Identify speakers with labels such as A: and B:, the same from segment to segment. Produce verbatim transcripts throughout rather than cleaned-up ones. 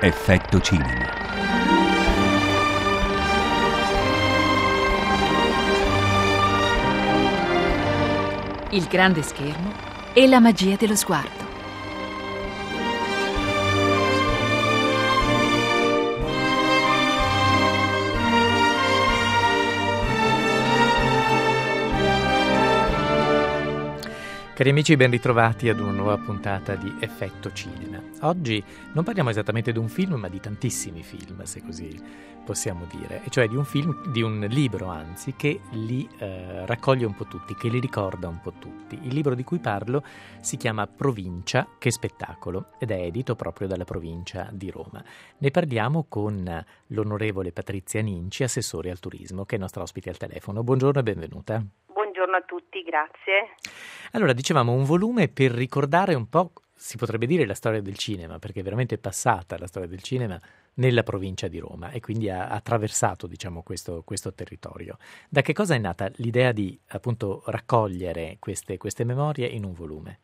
A: Effetto cinema.
B: Il grande schermo e la magia dello sguardo.
C: Cari amici, ben ritrovati ad una nuova puntata di Effetto Cinema. Oggi non parliamo esattamente di un film, ma di tantissimi film, se così possiamo dire, e cioè di un film, di un libro anzi, che li eh, raccoglie un po' tutti, che li ricorda un po' tutti. Il libro di cui parlo si chiama Provincia, che spettacolo, ed è edito proprio dalla provincia di Roma. Ne parliamo con l'onorevole Patrizia Ninci, assessore al turismo, che è nostra ospite al telefono. Buongiorno e benvenuta.
D: Buongiorno a tutti, grazie.
C: Allora, dicevamo un volume per ricordare un po', si potrebbe dire, la storia del cinema, perché è veramente passata la storia del cinema nella provincia di Roma e quindi ha attraversato, diciamo, questo, questo territorio. Da che cosa è nata l'idea di, appunto, raccogliere queste, queste memorie in un volume?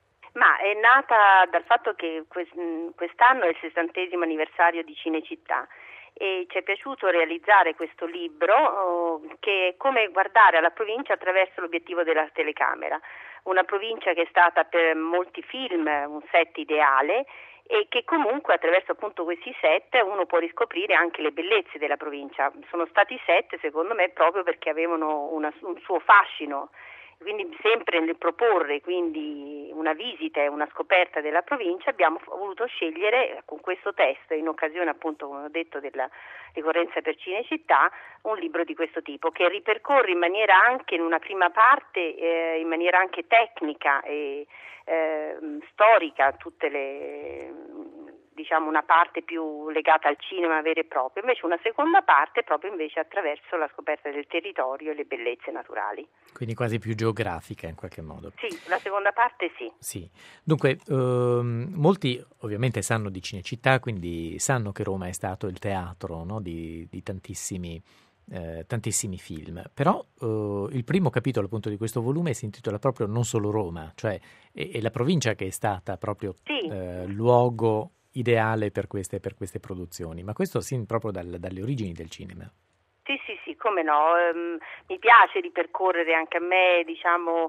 D: Ma è nata dal fatto che quest'anno è il sessantesimo anniversario di Cinecittà e ci è piaciuto realizzare questo libro oh, che è come guardare alla provincia attraverso l'obiettivo della telecamera. Una provincia che è stata per molti film un set ideale e che comunque attraverso appunto questi set uno può riscoprire anche le bellezze della provincia. Sono stati set secondo me proprio perché avevano una, un suo fascino. Quindi sempre nel proporre quindi una visita e una scoperta della provincia abbiamo voluto scegliere con questo testo, in occasione appunto, come ho detto, della ricorrenza per Cinecittà, un libro di questo tipo che ripercorre in maniera anche in una prima parte, eh, in maniera anche tecnica e eh, storica tutte le... diciamo una parte più legata al cinema vero e proprio, invece una seconda parte proprio invece attraverso la scoperta del territorio e le bellezze naturali.
C: Quindi quasi più geografica in qualche modo.
D: Sì, la seconda parte sì.
C: Sì, dunque ehm, molti ovviamente sanno di Cinecittà, quindi sanno che Roma è stato il teatro, no, di, di tantissimi Eh, tantissimi film, però eh, il primo capitolo appunto di questo volume si intitola proprio Non solo Roma, cioè è, è la provincia che è stata proprio
D: sì.
C: eh, luogo ideale per queste, per queste produzioni, ma questo sin proprio dal, dalle origini del cinema.
D: Sì, sì, sì, come no, um, mi piace ripercorrere anche a me, diciamo,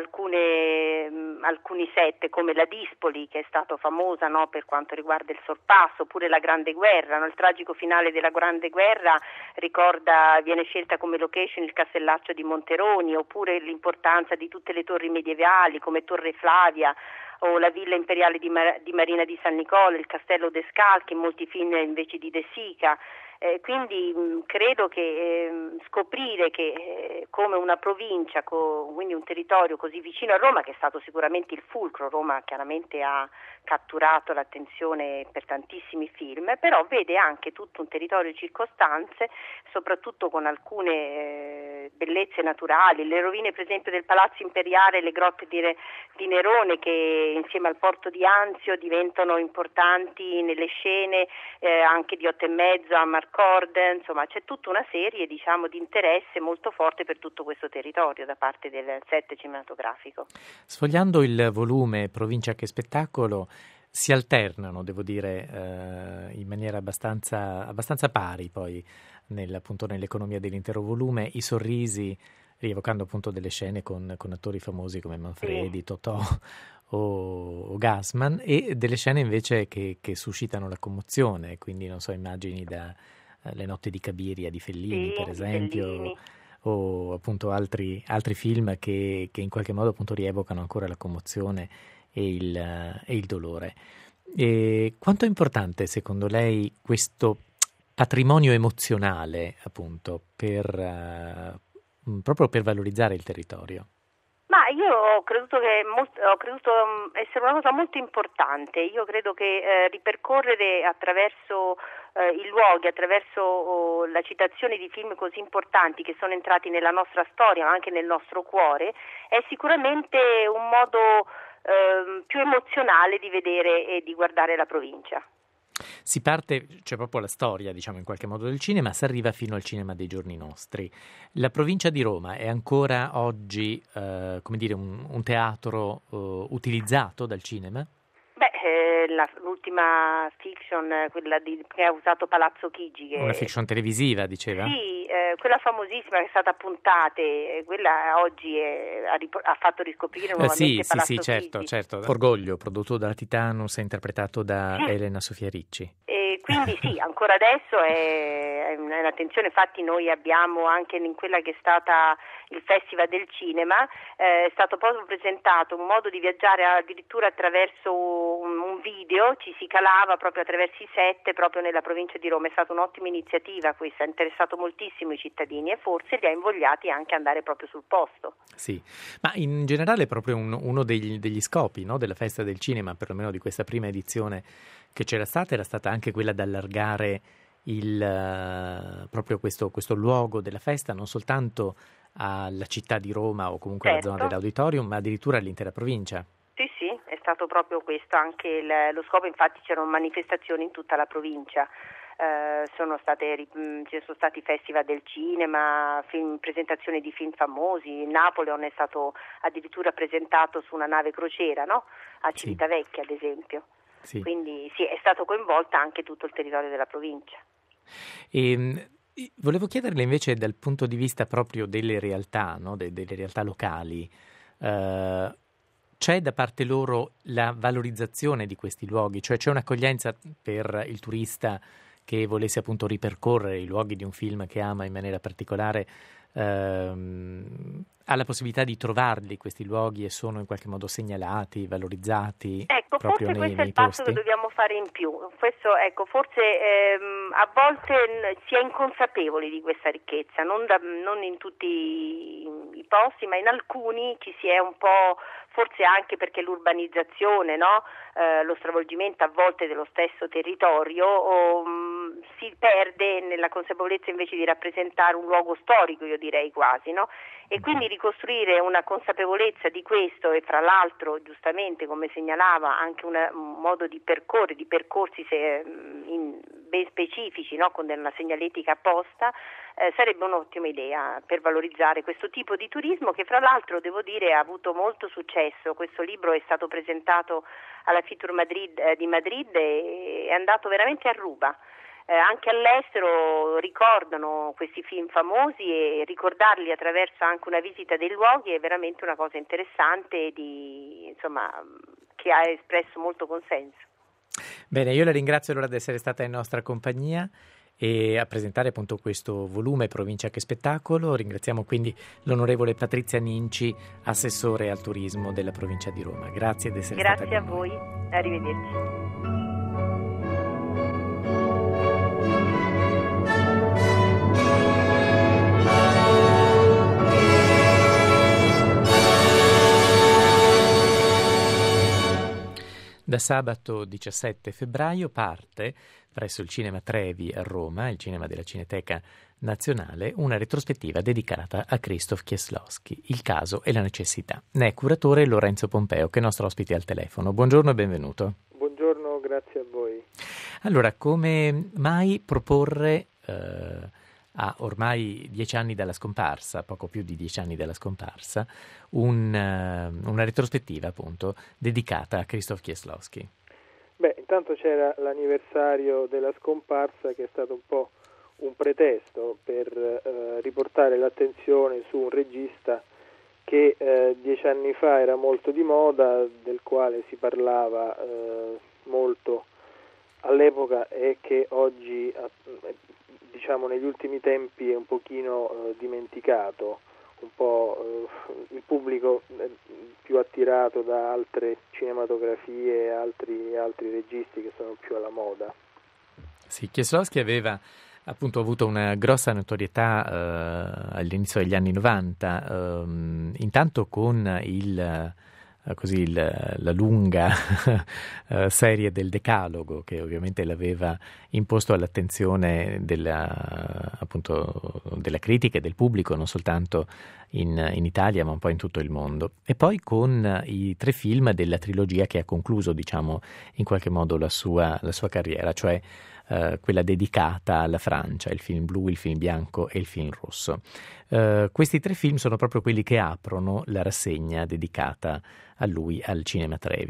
D: alcune, um, alcuni set come la Dispoli, che è stato famosa, no, per quanto riguarda il sorpasso, oppure la Grande Guerra, no? Il tragico finale della Grande Guerra ricorda, viene scelta come location il Castellaccio di Monteroni, oppure l'importanza di tutte le torri medievali come Torre Flavia, o la Villa Imperiale di, Mar- di Marina di San Nicola, il Castello De Scalchi, in molti film invece di De Sica. Eh, quindi mh, credo che eh, scoprire che eh, come una provincia, co- quindi un territorio così vicino a Roma, che è stato sicuramente il fulcro, Roma chiaramente ha catturato l'attenzione per tantissimi film, però vede anche tutto un territorio di circostanze, soprattutto con alcune eh, bellezze naturali, le rovine per esempio del Palazzo Imperiale, le grotte di, Re- di Nerone che insieme al porto di Anzio diventano importanti nelle scene eh, anche di Otto e mezzo a Marcorde, insomma c'è tutta una serie diciamo di interesse molto forte per tutto questo territorio da parte del set cinematografico.
C: Sfogliando il volume Provincia che spettacolo si alternano, devo dire, eh, in maniera abbastanza, abbastanza pari poi nel, appunto nell'economia dell'intero volume, i sorrisi, rievocando appunto delle scene con, con attori famosi come Manfredi, sì. Totò o, o Gassman, e delle scene invece che, che suscitano la commozione, quindi non so, immagini da uh, Le notte di Cabiria di Fellini, sì, per esempio, Fellini. O appunto altri, altri film che, che in qualche modo appunto rievocano ancora la commozione e il, uh, e il dolore. E quanto è importante secondo lei questo patrimonio emozionale appunto per uh, proprio per valorizzare il territorio?
D: Ma io ho creduto che molto, ho creduto essere una cosa molto importante. Io credo che eh, ripercorrere attraverso eh, i luoghi, attraverso oh, la citazione di film così importanti che sono entrati nella nostra storia, ma anche nel nostro cuore, è sicuramente un modo eh, più emozionale di vedere e di guardare la provincia.
C: Si parte, c'è proprio la storia, diciamo, in qualche modo del cinema, si arriva fino al cinema dei giorni nostri. La provincia di Roma è ancora oggi, eh, come dire, un, un teatro eh, utilizzato dal cinema?
D: Beh, eh, quella, l'ultima fiction, quella di, che ha usato Palazzo Chigi. Che,
C: una fiction televisiva, diceva?
D: Sì, eh, quella famosissima che è stata a puntate, quella oggi è, ha, rip- ha fatto riscoprire nuovamente
C: eh, sì,
D: Palazzo
C: sì, sì, certo,
D: Chigi.
C: certo. Orgoglio, prodotto da Titanus e interpretato da
D: sì.
C: Elena Sofia Ricci.
D: E quindi sì, ancora adesso è, è un'attenzione, infatti noi abbiamo anche in quella che è stata il Festival del Cinema, eh, è stato proprio presentato un modo di viaggiare addirittura attraverso un, un video, ci si calava proprio attraverso i set proprio nella provincia di Roma. È stata un'ottima iniziativa questa, ha interessato moltissimo i cittadini e forse li ha invogliati anche ad andare proprio sul posto.
C: Sì, ma in generale è proprio un, uno degli, degli scopi, no, della Festa del Cinema, perlomeno di questa prima edizione che c'era stata, era stata anche quella di allargare il, uh, proprio questo, questo luogo della festa non soltanto alla città di Roma o comunque
D: certo.
C: alla zona dell'auditorium, ma addirittura all'intera provincia.
D: Sì, sì, è stato proprio questo anche il, lo scopo, infatti c'erano manifestazioni in tutta la provincia. Uh, sono state, mh, ci sono stati festival del cinema, film, presentazioni di film famosi. Napoleon è stato addirittura presentato su una nave crociera, no? A Civitavecchia, ad esempio. Sì. Quindi sì, è stato coinvolta anche tutto il territorio della provincia.
C: E, volevo chiederle invece dal punto di vista proprio delle realtà, no? De, delle realtà locali, uh, c'è da parte loro la valorizzazione di questi luoghi, cioè c'è un'accoglienza per il turista che volesse appunto ripercorrere i luoghi di un film che ama in maniera particolare, ehm, ha la possibilità di trovarli questi luoghi e sono in qualche modo segnalati, valorizzati?
D: Ecco,
C: proprio
D: forse
C: nei,
D: questo è il passo che dobbiamo fare in più. Questo, ecco, forse ehm, a volte si è inconsapevoli di questa ricchezza, non, da, non in tutti i posti, ma in alcuni ci si è un po', forse anche perché l'urbanizzazione, no? eh, lo stravolgimento a volte dello stesso territorio, o, mh, si perde nella consapevolezza invece di rappresentare un luogo storico, io direi quasi, no? E quindi ricostruire una consapevolezza di questo e fra l'altro giustamente come segnalava anche una, un modo di percorrere, di percorsi se, in, ben specifici, no? Con una segnaletica apposta, eh, sarebbe un'ottima idea per valorizzare questo tipo di turismo che fra l'altro devo dire ha avuto molto successo. Questo libro è stato presentato alla Fitur Madrid, eh, di Madrid e è andato veramente a ruba. Eh, anche all'estero ricordano questi film famosi e ricordarli attraverso anche una visita dei luoghi è veramente una cosa interessante di, insomma, che ha espresso molto consenso.
C: Bene, io la ringrazio allora di essere stata in nostra compagnia e a presentare appunto questo volume Provincia che spettacolo. Ringraziamo quindi l'onorevole Patrizia Ninci, assessore al turismo della provincia di Roma. Grazie di essere
D: Grazie
C: stata con
D: noi. Grazie a voi, arrivederci.
C: Da sabato diciassette febbraio parte presso il Cinema Trevi a Roma, il cinema della Cineteca Nazionale, una retrospettiva dedicata a Krzysztof Kieslowski, il caso e la necessità. Ne è curatore Lorenzo Pompeo, che è nostro ospite al telefono. Buongiorno e benvenuto.
A: Buongiorno, grazie a voi.
C: Allora, come mai proporre eh, a ormai dieci anni dalla scomparsa, poco più di dieci anni dalla scomparsa, un, uh, una retrospettiva appunto dedicata a Krzysztof Kieslowski?
A: Beh, intanto c'era l'anniversario della scomparsa che è stato un po' un pretesto per eh, riportare l'attenzione su un regista che eh, dieci anni fa era molto di moda, del quale si parlava eh, molto all'epoca e che oggi eh, diciamo negli ultimi tempi è un pochino eh, dimenticato, un po' eh, il pubblico eh, più attirato da altre cinematografie e altri, altri registi che sono più alla moda.
C: Sì, Kieslowski aveva appunto avuto una grossa notorietà eh, all'inizio degli anni novanta, eh, intanto con il così il, la lunga uh, serie del Decalogo, che ovviamente l'aveva imposto all'attenzione della, appunto, della critica e del pubblico, non soltanto in, in Italia ma un po' in tutto il mondo, e poi con i tre film della trilogia che ha concluso, diciamo, in qualche modo la sua, la sua carriera, cioè uh, quella dedicata alla Francia, il film blu, il film bianco e il film rosso. Uh, questi tre film sono proprio quelli che aprono la rassegna dedicata a lui al Cinema Trevi.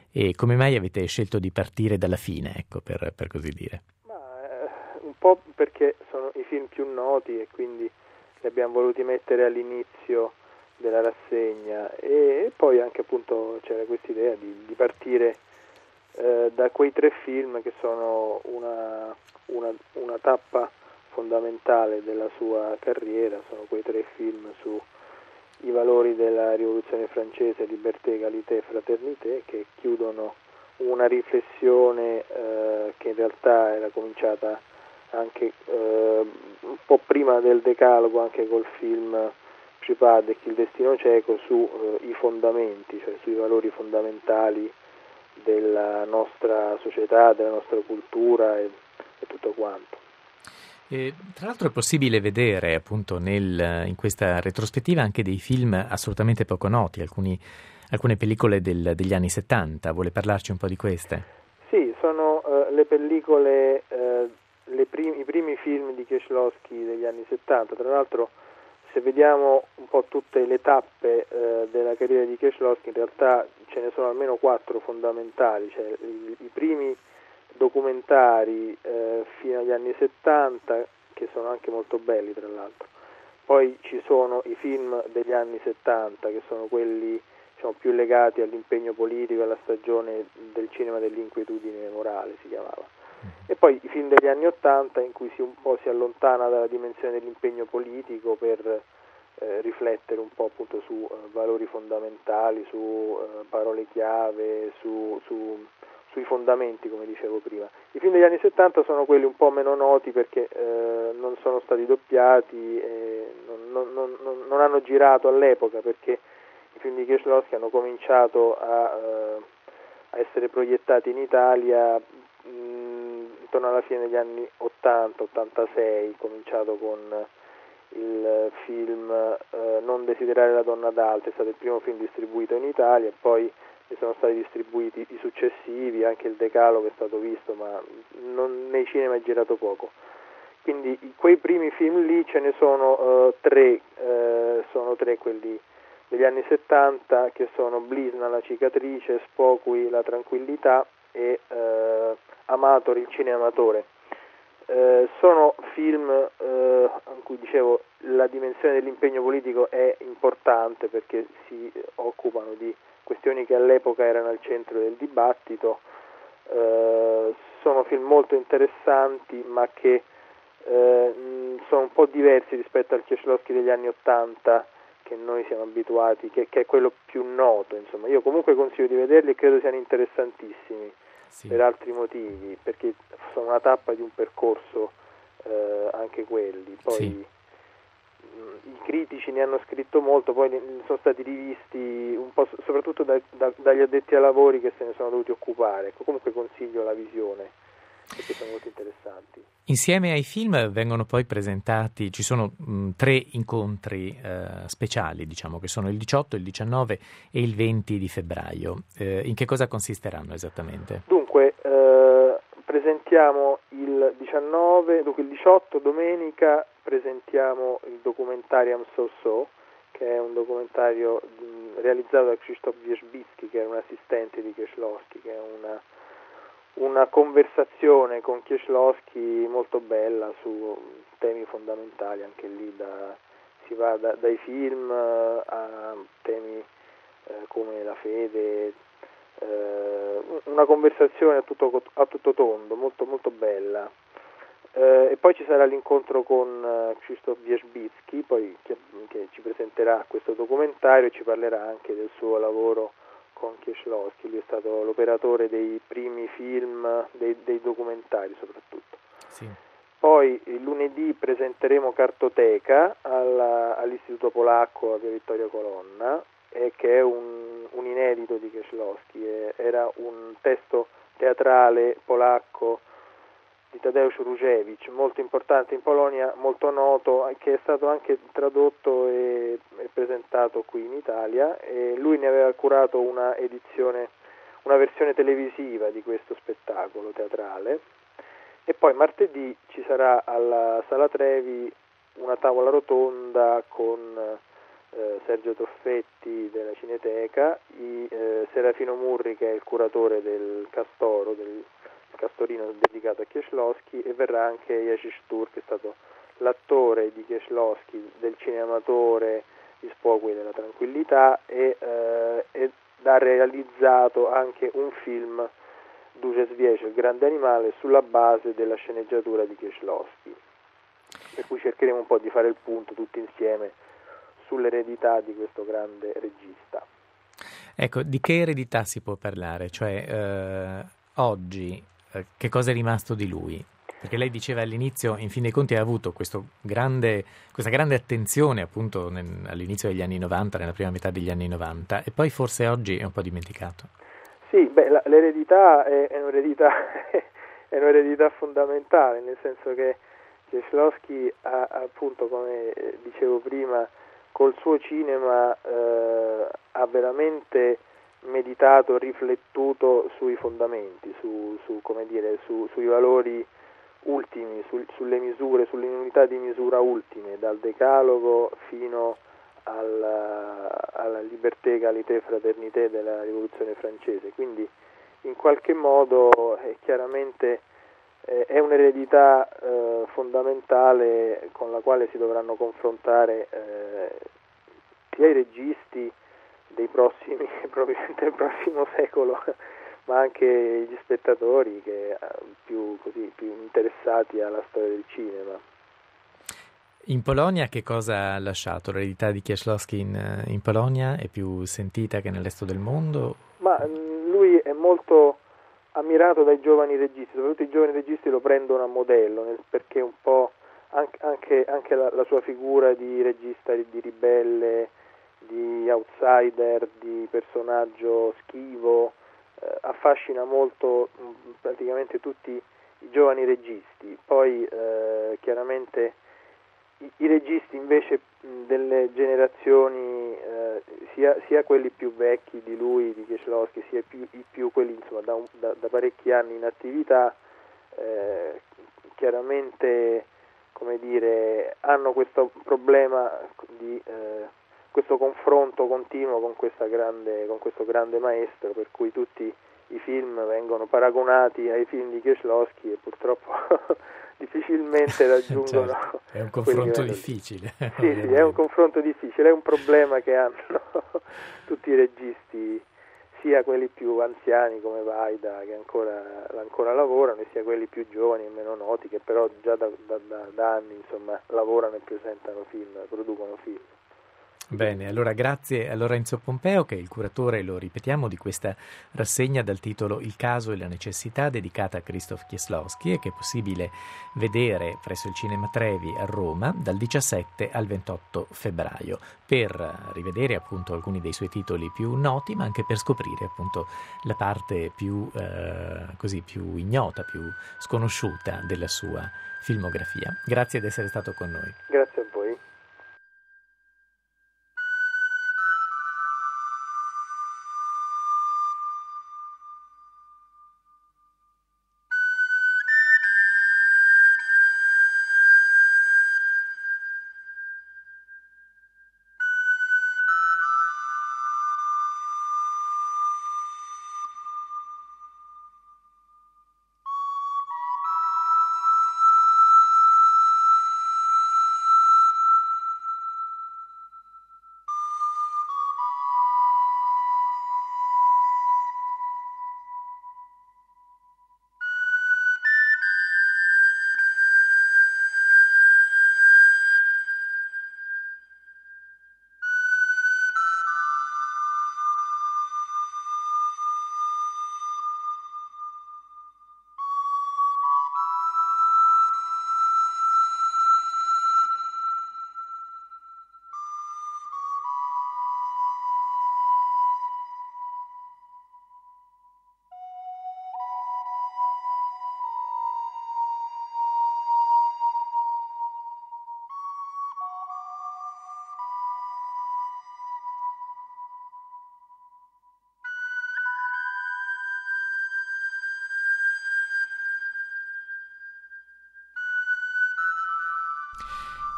C: e come mai avete scelto di partire dalla fine, ecco, per, per così dire?
A: Ma, eh, un po' perché sono i film più noti e quindi li abbiamo voluti mettere all'inizio della rassegna, e poi anche appunto c'era questa idea di, di partire eh, da quei tre film che sono una, una, una tappa fondamentale della sua carriera. Sono quei tre film su i valori della rivoluzione francese, liberté, égalité, fraternité, che chiudono una riflessione eh, che in realtà era cominciata anche eh, un po' prima del Decalogo, anche col film Przypadek, Il destino cieco, su eh, i fondamenti, cioè sui valori fondamentali della nostra società, della nostra cultura e, e tutto quanto.
C: E, tra l'altro è possibile vedere appunto nel, in questa retrospettiva anche dei film assolutamente poco noti, alcuni, alcune pellicole del, degli anni settanta. Vuole parlarci un po' di queste?
A: Sì, sono uh, le pellicole, uh, le prim- i primi film di Kieślowski degli anni settanta. Tra l'altro, se vediamo un po' tutte le tappe uh, della carriera di Kieślowski, in realtà ce ne sono almeno quattro fondamentali, cioè i, i primi documentari eh, fino agli anni settanta, che sono anche molto belli tra l'altro. Poi ci sono i film degli anni settanta, che sono quelli, diciamo, più legati all'impegno politico, alla stagione del cinema dell'inquietudine morale si chiamava. E poi i film degli anni ottanta, in cui si un po' si allontana dalla dimensione dell'impegno politico per eh, riflettere un po' appunto su eh, valori fondamentali, su eh, parole chiave, su, su sui fondamenti, come dicevo prima. I film degli anni settanta sono quelli un po' meno noti perché eh, non sono stati doppiati e non, non, non, non hanno girato all'epoca, perché i film di Kieślowski hanno cominciato a, eh, a essere proiettati in Italia mh, intorno alla fine degli anni ottanta ottantasei, cominciato con il film eh, Non desiderare la donna d'altro, è stato il primo film distribuito in Italia, e poi ne sono stati distribuiti i successivi, anche il Decalogo è stato visto, ma non, nei cinema è girato poco. Quindi quei primi film lì ce ne sono uh, tre, uh, sono tre quelli degli anni settanta, che sono Blisna, La cicatrice, Spokui, La tranquillità e uh, Amator, il cineamatore. Uh, sono film uh, in cui, dicevo, la dimensione dell'impegno politico è importante perché si occupano di questioni che all'epoca erano al centro del dibattito. Uh, sono film molto interessanti, ma che uh, sono un po' diversi rispetto al Kieślowski degli anni ottanta che noi siamo abituati, che, che è quello più noto. Insomma, io comunque consiglio di vederli e credo siano interessantissimi, sì, per altri motivi, perché sono una tappa di un percorso uh, anche quelli. Poi sì, i critici ne hanno scritto molto, poi sono stati rivisti un po' soprattutto da, da, dagli addetti ai lavori che se ne sono dovuti occupare. Ecco, comunque consiglio la visione perché sono molto interessanti.
C: Insieme ai film vengono poi presentati, ci sono mh, tre incontri eh, speciali, diciamo, che sono il diciotto, il diciannove e il venti di febbraio. Eh, in che cosa consisteranno esattamente?
A: Dunque, eh, presentiamo il diciannove, dunque il diciotto, domenica, presentiamo il documentarium So So, che è un documentario mh, realizzato da Krzysztof Wierzbicki, che è un assistente di Kieślowski, che è una, una conversazione con Kieślowski molto bella su temi fondamentali, anche lì da, si va da, dai film a temi eh, come la fede, eh, una conversazione a tutto, a tutto tondo, molto molto bella. Eh, e poi ci sarà l'incontro con uh, Krzysztof Wierzbicki, poi che, che ci presenterà questo documentario e ci parlerà anche del suo lavoro con Kieślowski. Lui è stato l'operatore dei primi film, dei, dei documentari soprattutto.
C: Sì.
A: Poi il lunedì presenteremo Cartoteca alla, all'Istituto Polacco a Via Vittoria Colonna, e che è un, un inedito di Kieślowski. Era un testo teatrale polacco di Tadeusz Różewicz, molto importante in Polonia, molto noto, che è stato anche tradotto e, e presentato qui in Italia, e lui ne aveva curato una edizione, una versione televisiva di questo spettacolo teatrale. E poi martedì ci sarà alla Sala Trevi una tavola rotonda con eh, Sergio Toffetti della Cineteca, i, eh, Serafino Murri che è il curatore del Castoro, del Castorino dedicato a Kieślowski, e verrà anche Jerzy Stur, che è stato l'attore di Kieślowski, del Cineamatore, di Spuogui della Tranquillità, e, eh, ed ha realizzato anche un film, Duce Zwiece, il grande animale, sulla base della sceneggiatura di Kieślowski, per cui cercheremo un po' di fare il punto tutti insieme sull'eredità di questo grande regista.
C: Ecco, di che eredità si può parlare? Cioè, eh, oggi, eh, che cosa è rimasto di lui? Perché lei diceva all'inizio, in fin dei conti ha avuto questo grande, questa grande attenzione appunto nel, all'inizio degli anni novanta, nella prima metà degli anni novanta, e poi forse oggi è un po' dimenticato.
A: Sì, beh, la, l'eredità è, è, un'eredità, è un'eredità fondamentale, nel senso che Kieślowski ha, appunto, come dicevo prima, col suo cinema eh, ha veramente meditato, riflettuto sui fondamenti, su, su, come dire, su, sui valori ultimi, su, sulle misure, sulle unità di misura ultime, dal Decalogo fino alla, alla liberté, égalité, fraternité della rivoluzione francese. Quindi in qualche modo è chiaramente eh, è un'eredità eh, fondamentale con la quale si dovranno confrontare eh, sia i registi dei prossimi, probabilmente del prossimo secolo, ma anche gli spettatori che più, così, più interessati alla storia del cinema.
C: In Polonia che cosa ha lasciato? L'eredità di Kieślowski in, in Polonia è più sentita che nel resto del mondo?
A: Ma lui è molto ammirato dai giovani registi, soprattutto i giovani registi lo prendono a modello, nel, perché un po' anche, anche, anche la, la sua figura di regista, di ribelle, di outsider, di personaggio schivo, eh, affascina molto mh, praticamente tutti i giovani registi. Poi eh, chiaramente i, i registi invece mh, delle generazioni, eh, sia, sia quelli più vecchi di lui, di Kieślowski, sia più, i più quelli insomma da, un, da, da parecchi anni in attività, eh, chiaramente, come dire, hanno questo problema di eh, questo confronto continuo con questa grande, con questo grande maestro, per cui tutti i film vengono paragonati ai film di Kieślowski e purtroppo difficilmente raggiungono.
C: Certo, è un confronto difficile.
A: Sì, sì, è un confronto difficile, è un problema che hanno tutti i registi, sia quelli più anziani come Vaida, che ancora, ancora lavorano, e sia quelli più giovani e meno noti, che però già da, da, da, da anni insomma lavorano e presentano film, producono film.
C: Bene, allora grazie a Lorenzo Pompeo, che è il curatore, lo ripetiamo, di questa rassegna dal titolo Il caso e la necessità, dedicata a Krzysztof Kieślowski, e che è possibile vedere presso il Cinema Trevi a Roma dal diciassette al ventotto febbraio, per rivedere appunto alcuni dei suoi titoli più noti, ma anche per scoprire appunto la parte più, eh, così, più ignota, più sconosciuta della sua filmografia. Grazie di essere stato con noi.
A: Grazie a voi.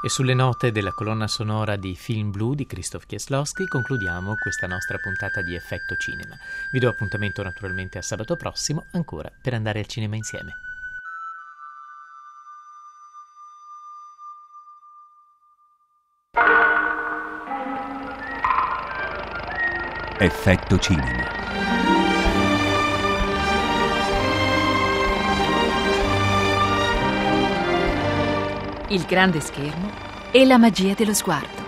C: E sulle note della colonna sonora di Film Blu di Krzysztof Kieslowski concludiamo questa nostra puntata di Effetto Cinema. Vi do appuntamento naturalmente a sabato prossimo, ancora per andare al cinema insieme.
E: Effetto Cinema.
B: Il grande schermo e la magia dello sguardo.